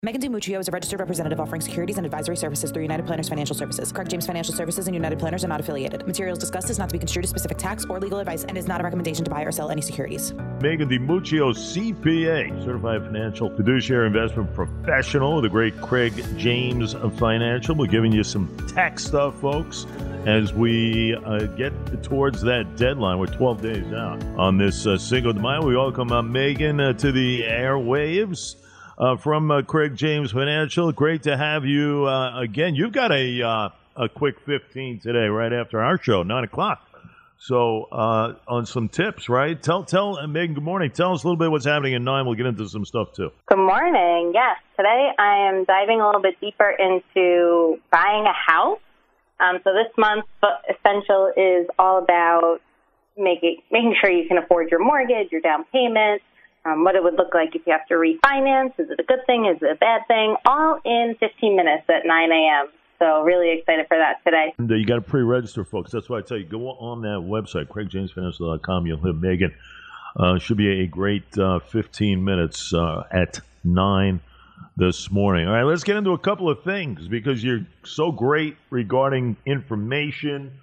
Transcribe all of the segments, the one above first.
Megan DiMuccio is a registered representative offering securities and advisory services through United Planners Financial Services. Craig James Financial Services and United Planners are not affiliated. Materials discussed is not to be construed as specific tax or legal advice and is not a recommendation to buy or sell any securities. Megan DiMuccio, CPA, Certified Financial Fiduciary Investment Professional, the great Craig James Financial. We're giving you some tax stuff, folks, as we get towards that deadline. We're 12 days out on this Cinco de Mayo. We welcome Megan to the airwaves. From Craig James Financial. Great to have you again. You've got a quick 15 today, right after our show, 9 o'clock. So on some tips, right? Tell Megan, good morning. Tell us a little bit what's happening at 9. We'll get into some stuff, too. Good morning. Yes, today I am diving a little bit deeper into buying a house. So this month, Essential is all about making sure you can afford your mortgage, your down payment, what it would look like if you have to refinance. Is it a good thing? Is it a bad thing? All in 15 minutes at 9 a.m. So really excited for that today. And you got to pre-register, folks. That's why I tell you, go on that website, craigjamesfinancial.com. You'll have Megan. Should be a great 15 minutes at 9 this morning. All right, let's get into a couple of things because you're so great regarding information.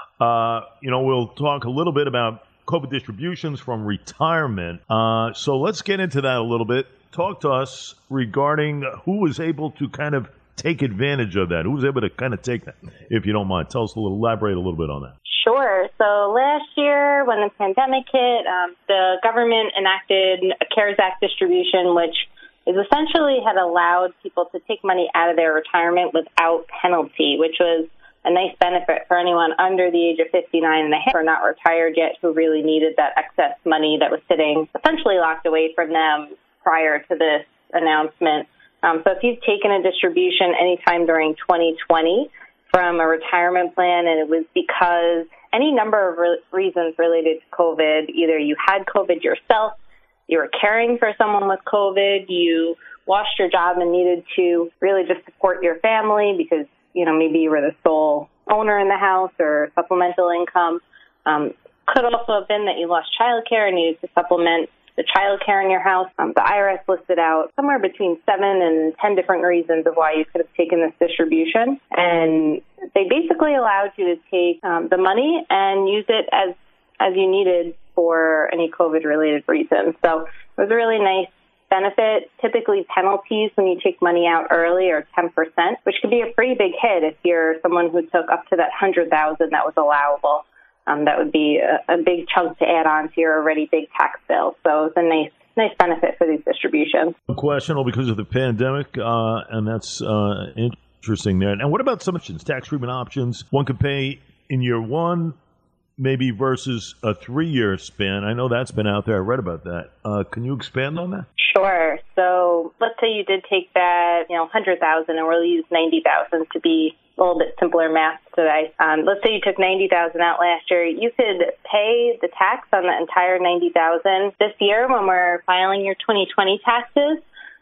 We'll talk a little bit about COVID distributions from retirement. So let's get into that a little bit. Talk to us regarding who was able to kind of take advantage of that. Who was able to kind of take that, if you don't mind. Elaborate a little bit on that. Sure. So last year when the pandemic hit, the government enacted a CARES Act distribution, which is essentially had allowed people to take money out of their retirement without penalty, which was a nice benefit for anyone under the age of 59 and a half or not retired yet who really needed that excess money that was sitting essentially locked away from them prior to this announcement. So if you've taken a distribution anytime during 2020 from a retirement plan and it was because any number of reasons related to COVID, either you had COVID yourself, you were caring for someone with COVID, you lost your job and needed to really just support your family because maybe you were the sole owner in the house or supplemental income. Could also have been that you lost childcare and needed to supplement the childcare in your house. The IRS listed out somewhere between 7 and 10 different reasons of why you could have taken this distribution. And they basically allowed you to take the money and use it as you needed for any COVID-related reasons. So it was a really nice benefit. Typically penalties when you take money out early are 10%, which could be a pretty big hit if you're someone who took up to that $100,000 that was allowable. That would be a big chunk to add on to your already big tax bill. So it's a nice benefit for these distributions. Questionable because of the pandemic, and that's interesting there. And what about some options, tax treatment options? One could pay in year one, maybe versus a 3-year span. I know that's been out there. I read about that. Can you expand on that? Sure. So let's say you did take that, 100,000, and we'll use 90,000 to be a little bit simpler math today. Let's say you took 90,000 out last year. You could pay the tax on the entire 90,000 this year when we're filing your 2020 taxes.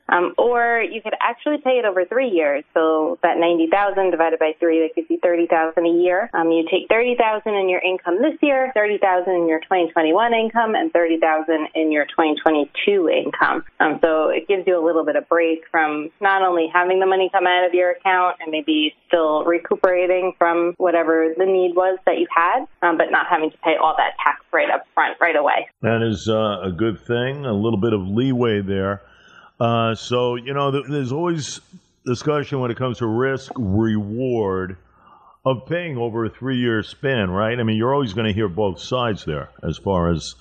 Or you could actually pay it over 3 years. So that 90,000 divided by 3, that gives you 30,000 a year. You take 30,000 in your income this year, 30,000 in your 2021 income, and 30,000 in your 2022 income. So it gives you a little bit of break from not only having the money come out of your account and maybe still recuperating from whatever the need was that you had, but not having to pay all that tax right up front right away. That is a good thing, a little bit of leeway there. There's always discussion when it comes to risk reward of paying over a 3-year span, right? I mean, you're always going to hear both sides there as far as,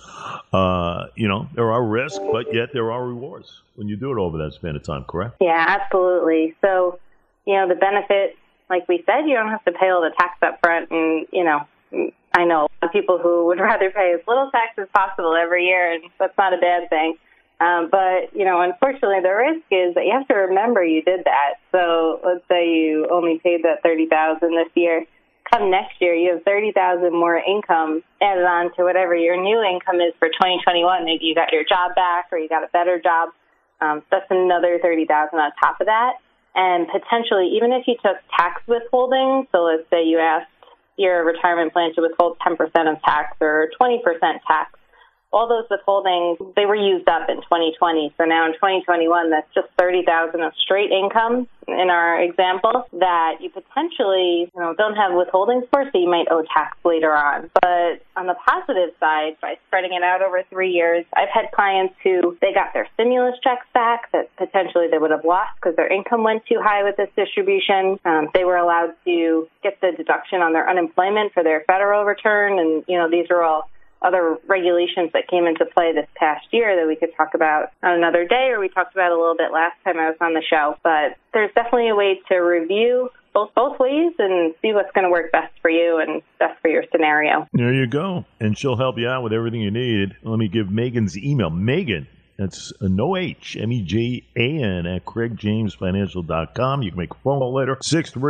there are risks, but yet there are rewards when you do it over that span of time, correct? Yeah, absolutely. So, the benefit, like we said, you don't have to pay all the tax up front. And, I know a lot of people who would rather pay as little tax as possible every year, and that's not a bad thing. But unfortunately, the risk is that you have to remember you did that. So let's say you only paid that $30,000 this year. Come next year, you have $30,000 more income added on to whatever your new income is for 2021. Maybe you got your job back or you got a better job. That's another $30,000 on top of that. And potentially, even if you took tax withholding, so let's say you asked your retirement plan to withhold 10% of tax or 20% tax, all those withholdings, they were used up in 2020. So now in 2021, that's just $30,000 of straight income in our example that you potentially, don't have withholdings for, so you might owe tax later on. But on the positive side, by spreading it out over 3 years, I've had clients who they got their stimulus checks back that potentially they would have lost because their income went too high with this distribution. They were allowed to get the deduction on their unemployment for their federal return, and these are all other regulations that came into play this past year that we could talk about on another day, or we talked about a little bit last time I was on the show. But there's definitely a way to review both ways and see what's going to work best for you and best for your scenario. There you go. And she'll help you out with everything you need. Let me give Megan's email. Megan, that's no H, Megan at craigjamesfinancial.com. You can make a phone call later,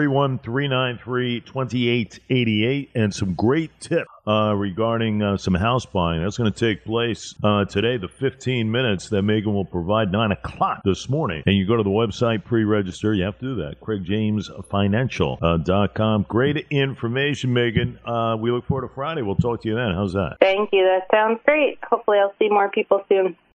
631-393-2888, and some great tips regarding some house buying. That's going to take place today, the 15 minutes that Megan will provide, 9 o'clock this morning. And you go to the website, pre-register. You have to do that, craigjamesfinancial.com. Great information, Megan. We look forward to Friday. We'll talk to you then. How's that? Thank you. That sounds great. Hopefully I'll see more people soon.